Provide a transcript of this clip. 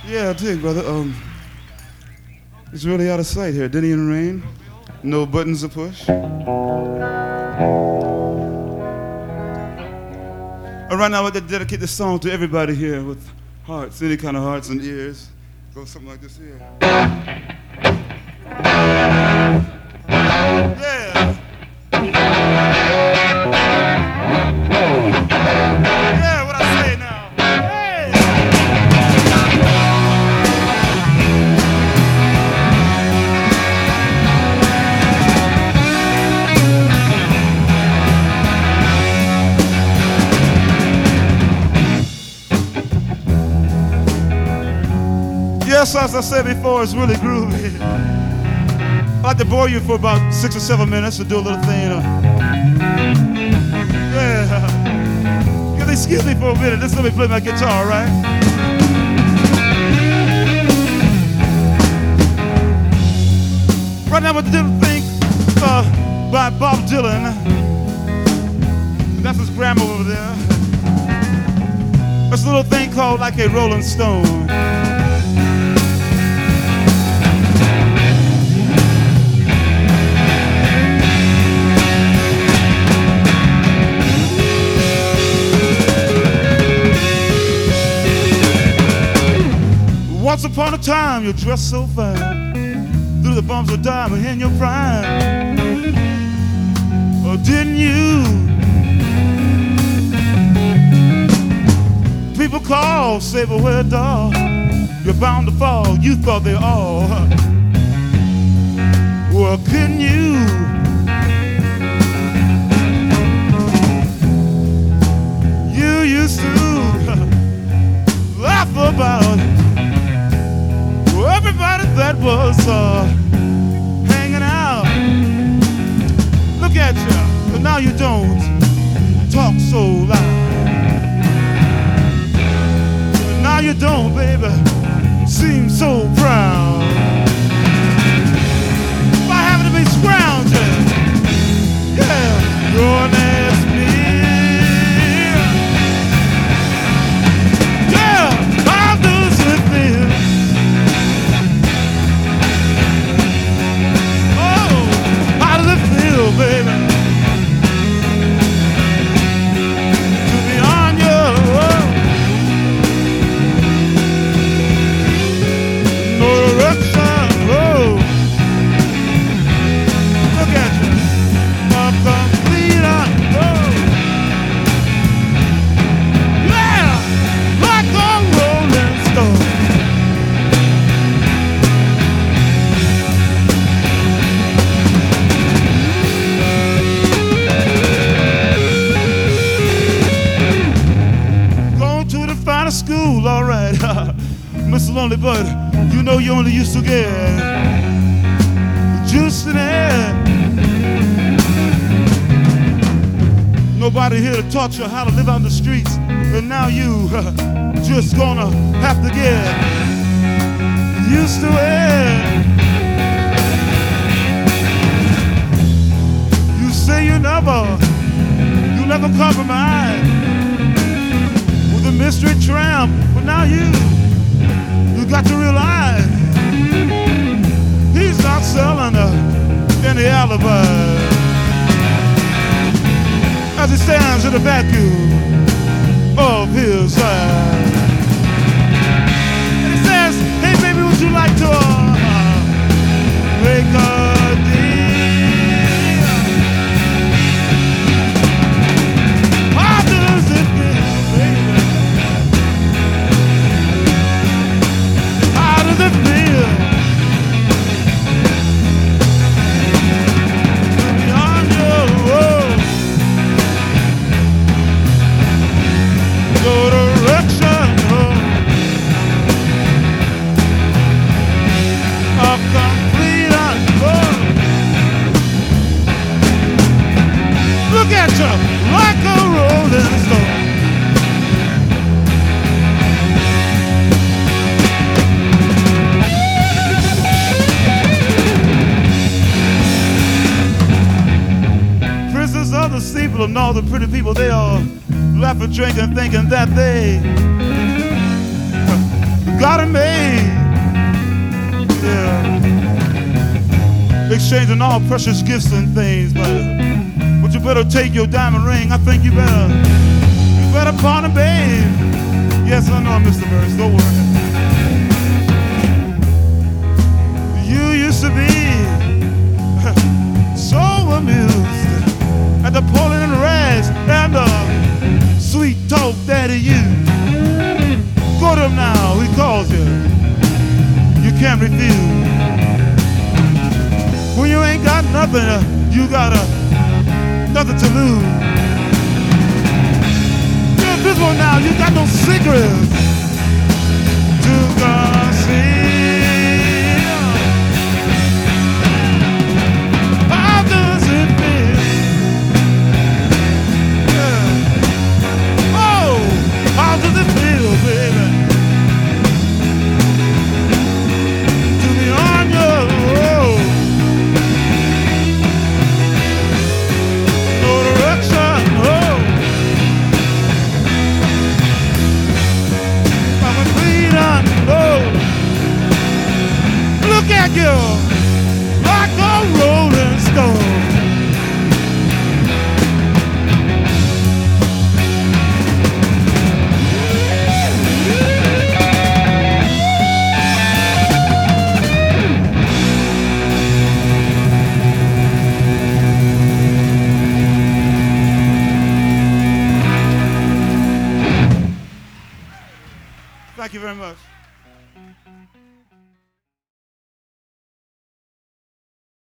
Yeah, I dig, brother. It's really out of sight here. Didn't even rain. No buttons to push. Right now, I'd like to dedicate this song to everybody here with hearts, any kind of hearts and ears. Go something like this here. Yeah. Yeah, what I say now. Hey. Yes, as I said before, it's really groovy. I'd like to bore you for about 6 or 7 minutes to do a little thing. Yeah. Excuse me for a minute. Just let me play my guitar, all right? Right now, with the little thing by Bob Dylan. That's his grandma over there. There's a little thing called Like a Rolling Stone. Once upon a time, you dressed so fine, through the bumps of diamond in your prime. Oh, didn't you? People call, say, but where, dog? You're bound to fall. You thought they all. Well, couldn't you? You used to laugh about it. Everybody that was hanging out. Look at you, but now you don't talk so loud. Now you don't, baby, seem so proud. By having to be scrounging, yeah, you're an ass me. Yeah, how does it feel? Baby, to be on your own. No direction, oh. Look at you, a complete unknown. Yeah, like a rolling stone. School, all right, Mr. Lonely Bud, you know you only used to get juice in it. Nobody here to taught you how to live on the streets, and now you just gonna have to get used to it. You say you never compromise. The mystery tramp, but now you got to realize he's not selling any alibi as he stands in the vacuum of his eyes. And he says, hey baby, would you like to make a deal? How does it feel, baby? The feel beyond your road. Go direction of complete unknown. Look at you like a rolling stone. Other people and all the pretty people, they all laughing, drinking, thinking that they got party made. Yeah. Exchanging all precious gifts and things, but you better take your diamond ring. I think you better party, babe. Yes, I know, Mr. Burns, don't worry. You used to be so amused at the pulling and rags and the sweet talk daddy you. Go to him now, he calls you. You can't refuse. When you ain't got nothing, you got nothing to lose. You're invisible now, you got no secrets to conceal. How does it feel? Yeah. Oh, how does it feel, baby? To be on your road. No direction, oh. I'm a freedom, oh. Look at you, like a rolling stone. Thank you very much.